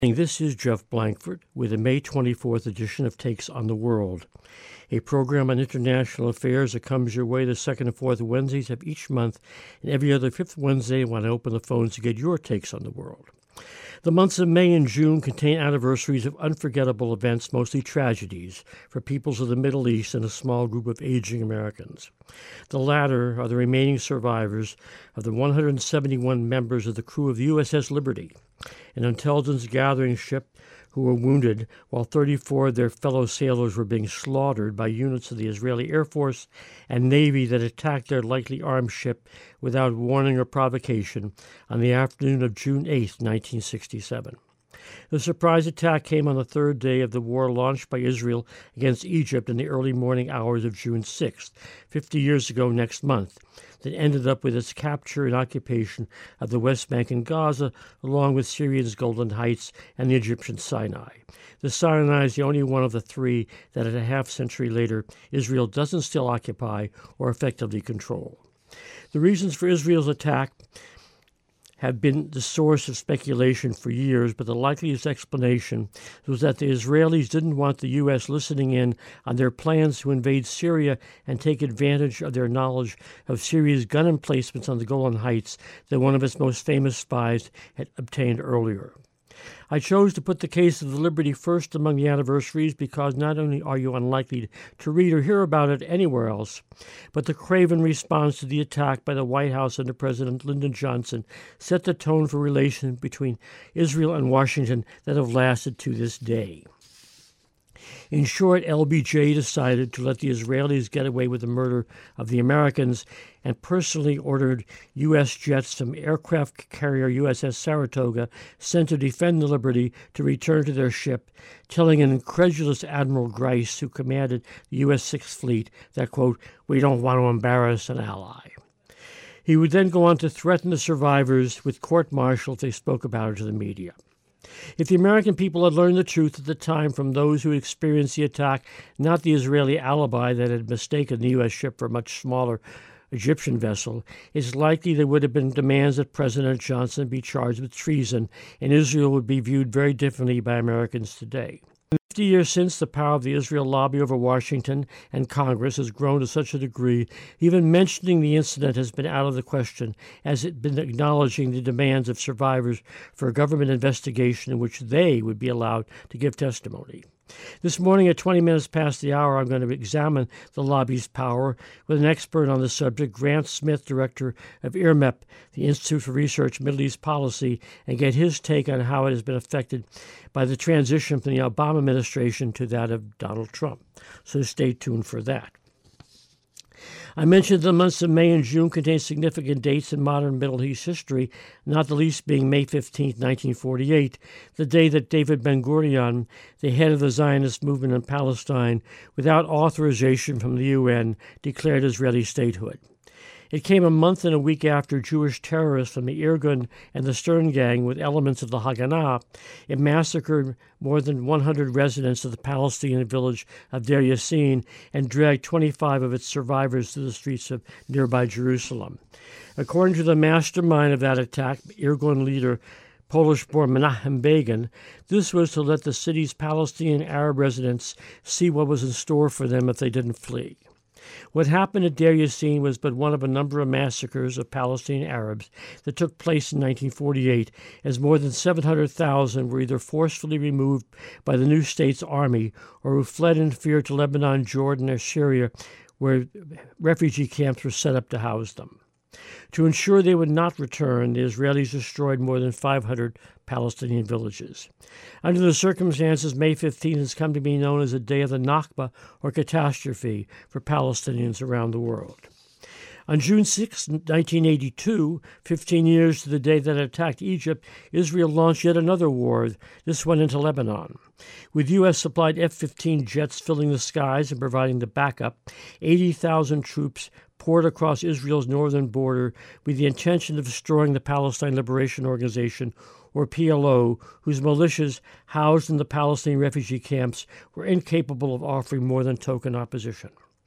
This is Jeff Blankford with the May 24th edition of Takes on the World, a program on international affairs that comes your way the second and fourth Wednesdays of each month and every other fifth Wednesday when I open the phones to get your takes on the world. The months of May and June contain anniversaries of unforgettable events, mostly tragedies, for peoples of the Middle East and a small group of aging Americans. The latter are the remaining survivors of the 171 members of the crew of the USS Liberty, an intelligence gathering ship who were wounded while 34 of their fellow sailors were being slaughtered by units of the Israeli Air Force and Navy that attacked their lightly armed ship without warning or provocation on the afternoon of June 8, 1967. The surprise attack came on the third day of the war launched by Israel against Egypt in the early morning hours of June 6, 50 years ago next month, that ended up with its capture and occupation of the West Bank and Gaza, along with Syria's Golan Heights and the Egyptian Sinai. The Sinai is the only one of the three that a half-century later Israel doesn't still occupy or effectively control. The reasons for Israel's attack have been the source of speculation for years, but the likeliest explanation was that the Israelis didn't want the U.S. listening in on their plans to invade Syria and take advantage of their knowledge of Syria's gun emplacements on the Golan Heights that one of its most famous spies had obtained earlier. I chose to put the case of the Liberty first among the anniversaries because not only are you unlikely to read or hear about it anywhere else, but the craven response to the attack by the White House under President Lyndon Johnson set the tone for relations between Israel and Washington that have lasted to this day. In short, LBJ decided to let the Israelis get away with the murder of the Americans and personally ordered U.S. jets from aircraft carrier USS Saratoga, sent to defend the Liberty, to return to their ship, telling an incredulous Admiral Grice, who commanded the U.S. Sixth Fleet, that, quote, "we don't want to embarrass an ally." He would then go on to threaten the survivors with court-martial if they spoke about it to the media. If the American people had learned the truth at the time from those who had experienced the attack, not the Israeli alibi that had mistaken the U.S. ship for a much smaller Egyptian vessel, it's likely there would have been demands that President Johnson be charged with treason, and Israel would be viewed very differently by Americans today. 50 years since, the power of the Israel lobby over Washington and Congress has grown to such a degree, even mentioning the incident has been out of the question, as it been acknowledging the demands of survivors for a government investigation in which they would be allowed to give testimony. This morning at 20 minutes past the hour, I'm going to examine the lobby's power with an expert on the subject, Grant Smith, director of IRMEP, the Institute for Research Middle East Policy, and get his take on how it has been affected by the transition from the Obama administration to that of Donald Trump. So stay tuned for that. I mentioned the months of May and June contain significant dates in modern Middle East history, not the least being May 15, 1948, the day that David Ben-Gurion, the head of the Zionist movement in Palestine, without authorization from the UN, declared Israeli statehood. It came a month and a week after Jewish terrorists from the Irgun and the Stern Gang with elements of the Haganah had massacred more than 100 residents of the Palestinian village of Deir Yassin and dragged 25 of its survivors to the streets of nearby Jerusalem. According to the mastermind of that attack, Irgun leader Polish-born Menachem Begin, this was to let the city's Palestinian Arab residents see what was in store for them if they didn't flee. What happened at Deir Yassin was but one of a number of massacres of Palestinian Arabs that took place in 1948, as more than 700,000 were either forcefully removed by the new state's army or who fled in fear to Lebanon, Jordan, or Syria, where refugee camps were set up to house them. To ensure they would not return, the Israelis destroyed more than 500 Palestinian villages. Under the circumstances, May 15 has come to be known as a day of the Nakba, or catastrophe, for Palestinians around the world. On June 6, 1982, 15 years to the day that it attacked Egypt, Israel launched yet another war, this one into Lebanon. With U.S.-supplied F-15 jets filling the skies and providing the backup, 80,000 troops poured across Israel's northern border with the intention of destroying the Palestine Liberation Organization, or PLO, whose militias housed in the Palestinian refugee camps were incapable of offering more than token opposition.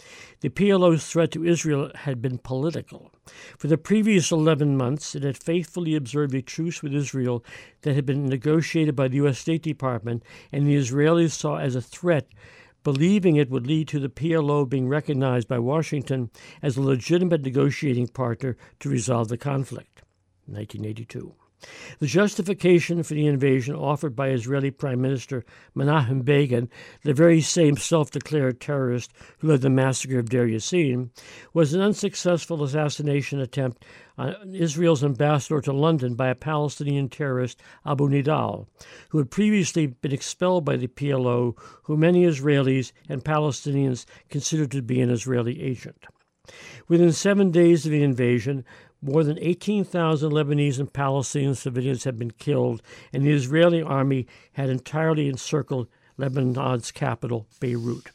The PLO's threat to Israel had been political. For the previous 11 months, it had faithfully observed a truce with Israel that had been negotiated by the U.S. State Department, and the Israelis saw as a threat, believing it would lead to the PLO being recognized by Washington as a legitimate negotiating partner to resolve the conflict. 1982. The justification for the invasion offered by Israeli Prime Minister Menachem Begin, the very same self-declared terrorist who led the massacre of Deir Yassin, was an unsuccessful assassination attempt on Israel's ambassador to London by a Palestinian terrorist, Abu Nidal, who had previously been expelled by the PLO, who many Israelis and Palestinians considered to be an Israeli agent. Within 7 days of the invasion, more than 18,000 Lebanese and Palestinian civilians had been killed, and the Israeli army had entirely encircled Lebanon's capital, Beirut.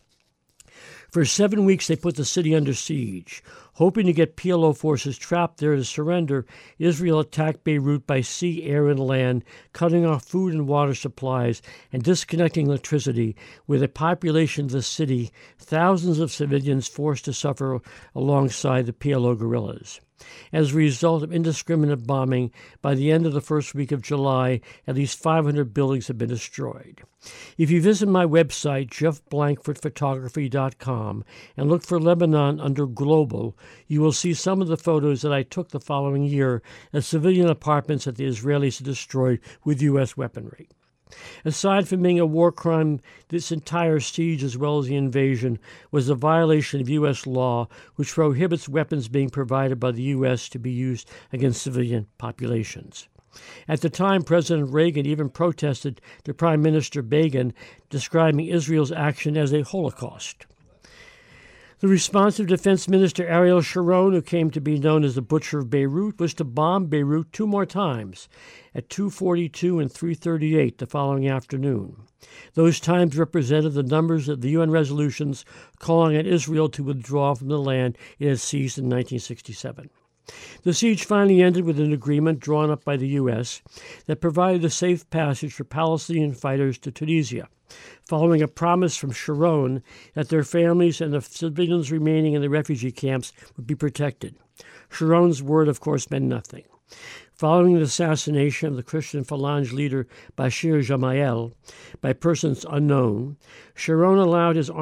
For 7 weeks, they put the city under siege. Hoping to get PLO forces trapped there to surrender, Israel attacked Beirut by sea, air, and land, cutting off food and water supplies and disconnecting electricity, with a population of the city, thousands of civilians forced to suffer alongside the PLO guerrillas. As a result of indiscriminate bombing, by the end of the first week of July, at least 500 buildings have been destroyed. If you visit my website, jeffblankfordphotography.com, and look for Lebanon under Global, you will see some of the photos that I took the following year of civilian apartments that the Israelis had destroyed with U.S. weaponry. Aside from being a war crime, this entire siege, as well as the invasion, was a violation of U.S. law, which prohibits weapons being provided by the U.S. to be used against civilian populations. At the time, President Reagan even protested to Prime Minister Begin, describing Israel's action as a Holocaust. The response of Defense Minister Ariel Sharon, who came to be known as the Butcher of Beirut, was to bomb Beirut 2 more times, at 2:42 and 3:38 the following afternoon. Those times represented the numbers of the UN resolutions calling on Israel to withdraw from the land it had seized in 1967. The siege finally ended with an agreement drawn up by the U.S. that provided a safe passage for Palestinian fighters to Tunisia, following a promise from Sharon that their families and the civilians remaining in the refugee camps would be protected. Sharon's word, of course, meant nothing. Following the assassination of the Christian Phalange leader Bashir Gemayel by persons unknown, Sharon allowed his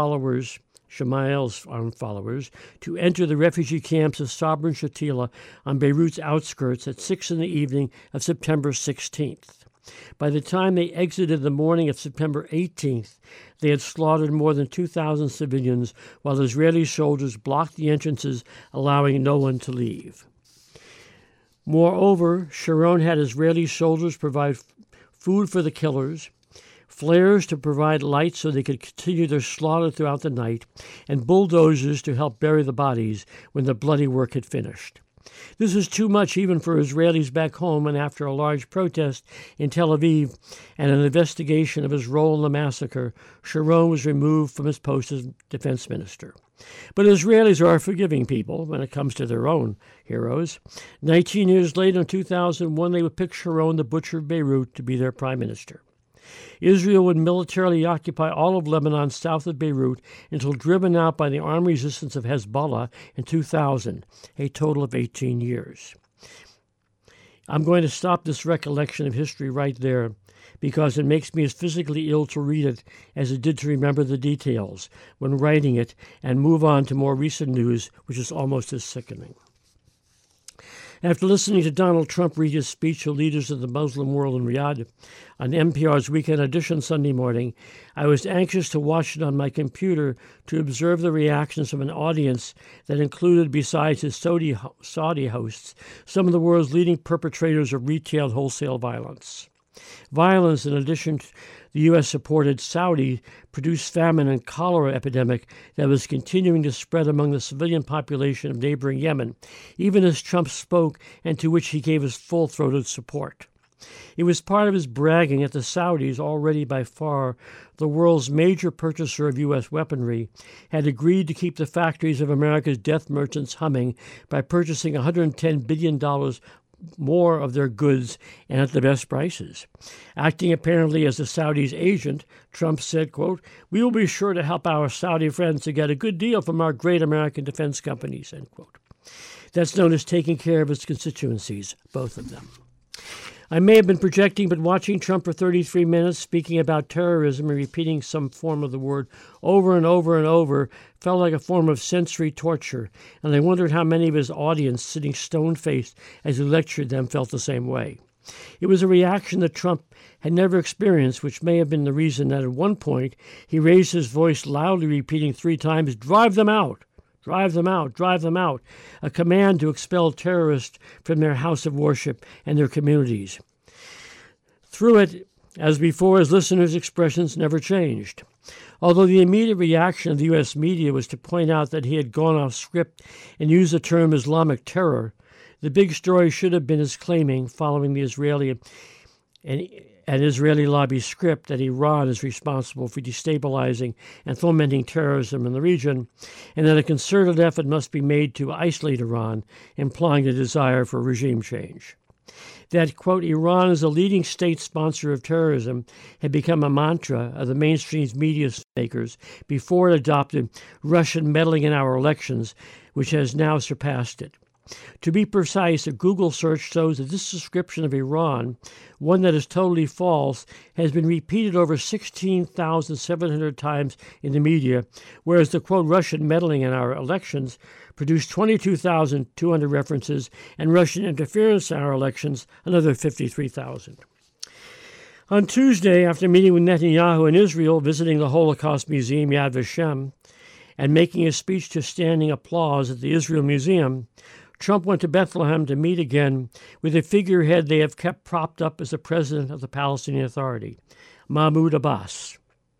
Gemayel's armed followers, to enter the refugee camps of Sabra and Shatila on Beirut's outskirts at 6 in the evening of September 16th. By the time they exited the morning of September 18th, they had slaughtered more than 2,000 civilians, while Israeli soldiers blocked the entrances, allowing no one to leave. Moreover, Sharon had Israeli soldiers provide food for the killers, flares to provide light so they could continue their slaughter throughout the night, and bulldozers to help bury the bodies when the bloody work had finished. This was too much even for Israelis back home, and after a large protest in Tel Aviv and an investigation of his role in the massacre, Sharon was removed from his post as defense minister. But Israelis are a forgiving people when it comes to their own heroes. 19 years later, in 2001, they would pick Sharon, the Butcher of Beirut, to be their prime minister. Israel would militarily occupy all of Lebanon south of Beirut until driven out by the armed resistance of Hezbollah in 2000, a total of 18 years. I'm going to stop this recollection of history right there because it makes me as physically ill to read it as it did to remember the details when writing it, and move on to more recent news, which is almost as sickening. After listening to Donald Trump read his speech to leaders of the Muslim world in Riyadh on NPR's Weekend Edition Sunday morning, I was anxious to watch it on my computer to observe the reactions of an audience that included, besides his Saudi hosts, some of the world's leading perpetrators of retail wholesale violence. Violence, in addition to the U.S.-supported Saudi-produced famine and cholera epidemic that was continuing to spread among the civilian population of neighboring Yemen, even as Trump spoke, and to which he gave his full-throated support. It was part of his bragging that the Saudis, already by far the world's major purchaser of U.S. weaponry, had agreed to keep the factories of America's death merchants humming by purchasing $110 billion more of their goods and at the best prices. Acting apparently as the Saudis' agent, Trump said, quote, "We will be sure to help our Saudi friends to get a good deal from our great American defense companies," end quote. That's known as taking care of his constituencies, both of them. I may have been projecting, but watching Trump for 33 minutes speaking about terrorism and repeating some form of the word over and over and over felt like a form of sensory torture, and I wondered how many of his audience, sitting stone-faced as he lectured them, felt the same way. It was a reaction that Trump had never experienced, which may have been the reason that at one point he raised his voice loudly, repeating 3 times, "Drive them out! Drive them out! Drive them out!" a command to expel terrorists from their house of worship and their communities. Through it, as before, his listeners' expressions never changed. Although the immediate reaction of the U.S. media was to point out that he had gone off script and used the term Islamic terror, the big story should have been his claiming, following the Israeli and Israeli lobby script, that Iran is responsible for destabilizing and fomenting terrorism in the region, and that a concerted effort must be made to isolate Iran, implying a desire for regime change. That, quote, "Iran is a leading state sponsor of terrorism," had become a mantra of the mainstream media makers before it adopted Russian meddling in our elections, which has now surpassed it. To be precise, a Google search shows that this description of Iran, one that is totally false, has been repeated over 16,700 times in the media, whereas the, quote, "Russian meddling in our elections" produced 22,200 references, and Russian interference in our elections, another 53,000. On Tuesday, after meeting with Netanyahu in Israel, visiting the Holocaust Museum Yad Vashem, and making a speech to standing applause at the Israel Museum, Trump went to Bethlehem to meet again with a figurehead they have kept propped up as the president of the Palestinian Authority, Mahmoud Abbas,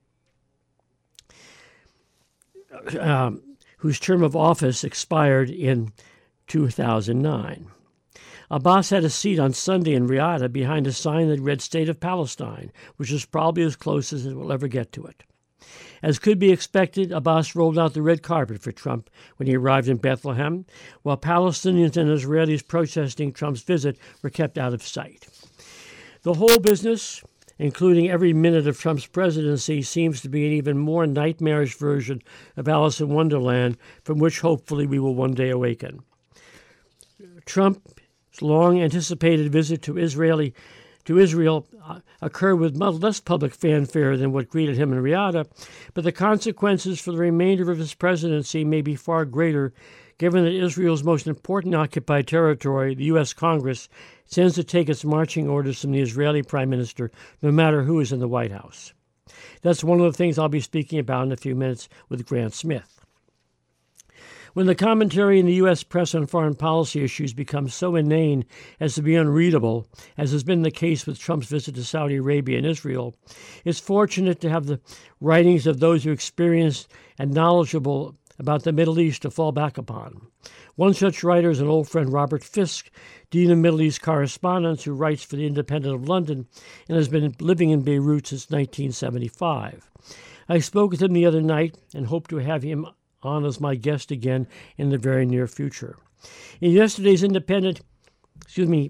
whose term of office expired in 2009. Abbas had a seat on Sunday in Riyadh behind a sign that read State of Palestine, which is probably as close as it will ever get to it. As could be expected, Abbas rolled out the red carpet for Trump when he arrived in Bethlehem, while Palestinians and Israelis protesting Trump's visit were kept out of sight. The whole business, including every minute of Trump's presidency, seems to be an even more nightmarish version of Alice in Wonderland, from which hopefully we will one day awaken. Trump's long-anticipated visit to Israel occurred with much less public fanfare than what greeted him in Riyadh, but the consequences for the remainder of his presidency may be far greater, given that Israel's most important occupied territory, the U.S. Congress, tends to take its marching orders from the Israeli Prime Minister, no matter who is in the White House. That's one of the things I'll be speaking about in a few minutes with Grant Smith. When the commentary in the U.S. press on foreign policy issues becomes so inane as to be unreadable, as has been the case with Trump's visit to Saudi Arabia and Israel, it's fortunate to have the writings of those who are experienced and knowledgeable about the Middle East to fall back upon. One such writer is an old friend, Robert Fisk, Dean of Middle East Correspondence, who writes for the Independent of London and has been living in Beirut since 1975. I spoke with him the other night and hope to have him on as my guest again in the very near future. In yesterday's Independent, in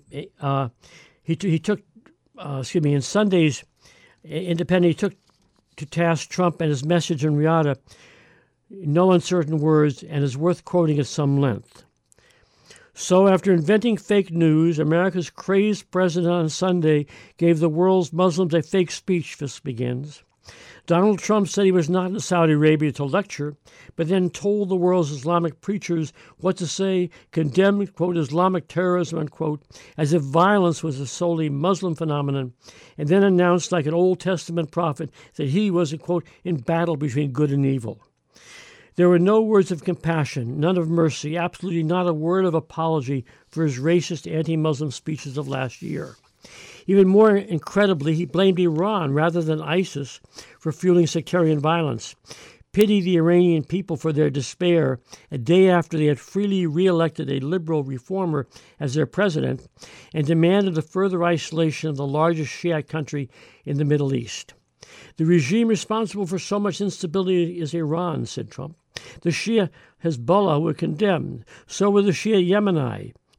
Sunday's Independent, he took to task Trump and his message in Riyadh in no uncertain words, and is worth quoting at some length. So, after inventing fake news, America's crazed president on Sunday gave the world's Muslims a fake speech, Fisk begins. Donald Trump said he was not in Saudi Arabia to lecture, but then told the world's Islamic preachers what to say, condemned, quote, Islamic terrorism, unquote, as if violence was a solely Muslim phenomenon, and then announced like an Old Testament prophet that he was, quote, in battle between good and evil. There were no words of compassion, none of mercy, absolutely not a word of apology for his racist anti-Muslim speeches of last year. Even more incredibly, he blamed Iran rather than ISIS for fueling sectarian violence, pitied the Iranian people for their despair a day after they had freely re-elected a liberal reformer as their president, and demanded the further isolation of the largest Shiite country in the Middle East. The regime responsible for so much instability is Iran, said Trump. The Shia Hezbollah were condemned. So were the Shia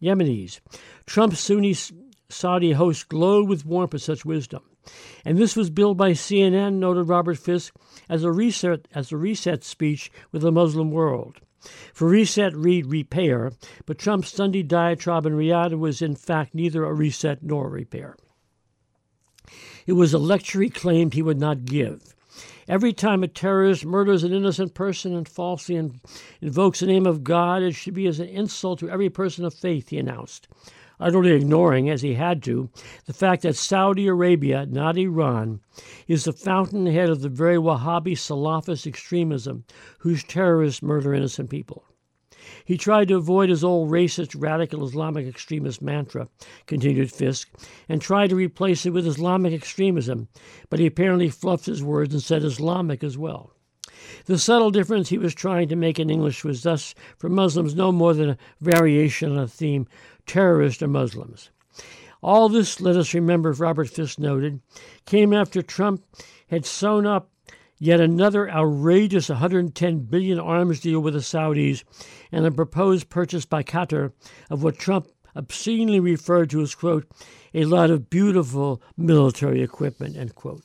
Yemenis. Trump's Sunni Saudi host glowed with warmth at such wisdom. And this was billed by CNN, noted Robert Fisk, as a reset speech with the Muslim world. For reset, read repair, but Trump's Sunday diatribe in Riyadh was in fact neither a reset nor a repair. It was a lecture he claimed he would not give. Every time a terrorist murders an innocent person and falsely invokes the name of God, it should be as an insult to every person of faith, he announced, utterly ignoring, as he had to, the fact that Saudi Arabia, not Iran, is the fountainhead of the very Wahhabi Salafist extremism whose terrorists murder innocent people. He tried to avoid his old racist, radical Islamic extremist mantra, continued Fisk, and tried to replace it with Islamic extremism, but he apparently fluffed his words and said Islamic as well. The subtle difference he was trying to make in English was thus, for Muslims, no more than a variation on a theme, terrorists or Muslims. All this, let us remember, Robert Fisk noted, came after Trump had sewn up yet another outrageous $110 billion arms deal with the Saudis and a proposed purchase by Qatar of what Trump obscenely referred to as, quote, a lot of beautiful military equipment, end quote.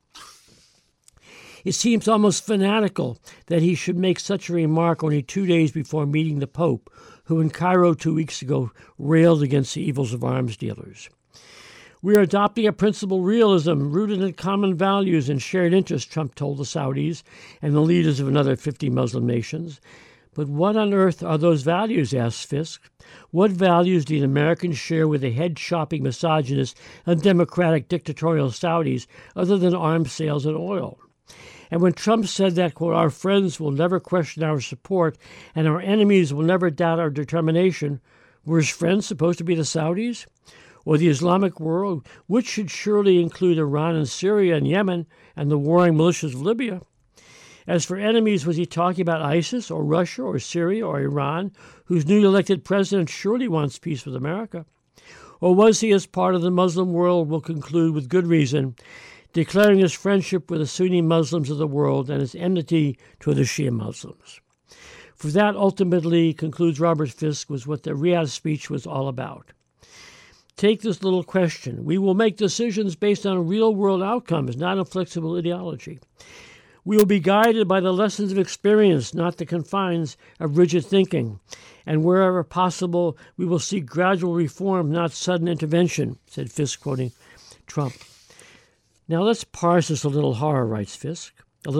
It seems almost fanatical that he should make such a remark only 2 days before meeting the Pope, who in Cairo 2 weeks ago railed against the evils of arms dealers. We are adopting a principled realism rooted in common values and shared interests, Trump told the Saudis and the leaders of another 50 Muslim nations. But what on earth are those values, asked Fisk. What values do the Americans share with the head-chopping misogynist and democratic dictatorial Saudis other than arms sales and oil? And when Trump said that, quote, our friends will never question our support and our enemies will never doubt our determination, were his friends supposed to be the Saudis? Or the Islamic world, which should surely include Iran and Syria and Yemen and the warring militias of Libya? As for enemies, was he talking about ISIS or Russia or Syria or Iran, whose newly elected president surely wants peace with America? Or was he, as part of the Muslim world, will conclude with good reason, declaring his friendship with the Sunni Muslims of the world and his enmity to the Shia Muslims? For that, ultimately, concludes Robert Fisk, was what the Riyadh speech was all about. Take this little question. We will make decisions based on real-world outcomes, not a flexible ideology. We will be guided by the lessons of experience, not the confines of rigid thinking. And wherever possible, we will seek gradual reform, not sudden intervention, said Fisk, quoting Trump. Now let's parse this a little horror, writes Fisk.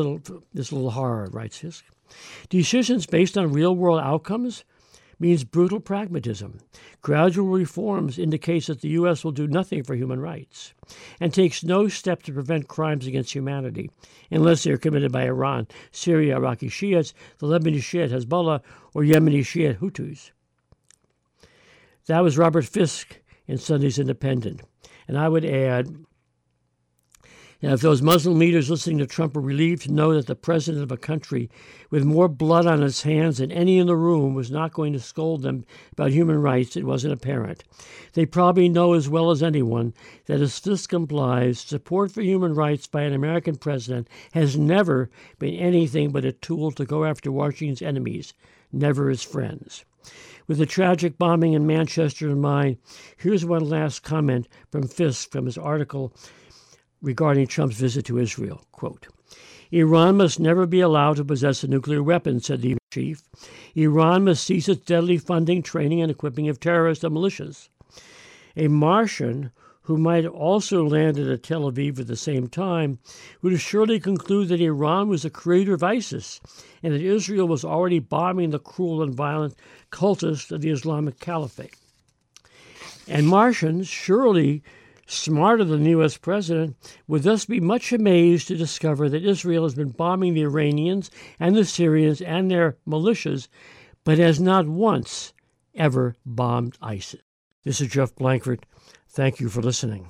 Decisions based on real-world outcomes means brutal pragmatism. Gradual reforms indicates that the U.S. will do nothing for human rights and takes no step to prevent crimes against humanity, unless they are committed by Iran, Syria, Iraqi Shiites, the Lebanese Shiite Hezbollah, or Yemeni Shiite Houthis. That was Robert Fisk in Sunday's Independent. And I would add, now, if those Muslim leaders listening to Trump are relieved to know that the president of a country with more blood on its hands than any in the room was not going to scold them about human rights, it wasn't apparent. They probably know as well as anyone that, as Fisk implies, support for human rights by an American president has never been anything but a tool to go after Washington's enemies, never his friends. With the tragic bombing in Manchester in mind, here's one last comment from Fisk from his article regarding Trump's visit to Israel. Quote, Iran must never be allowed to possess a nuclear weapon, said the chief. Iran must cease its deadly funding, training, and equipping of terrorists and militias. A Martian who might have also landed at Tel Aviv at the same time would surely conclude that Iran was the creator of ISIS and that Israel was already bombing the cruel and violent cultists of the Islamic Caliphate. And Martians, surely smarter than the U.S. president, would thus be much amazed to discover that Israel has been bombing the Iranians and the Syrians and their militias, but has not once ever bombed ISIS. This is Jeff Blankford. Thank you for listening.